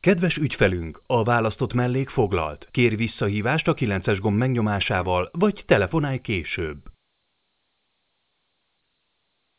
Kedves ügyfelünk, a választott mellék foglalt. Kér visszahívást a 9-es gomb megnyomásával, vagy telefonálj később.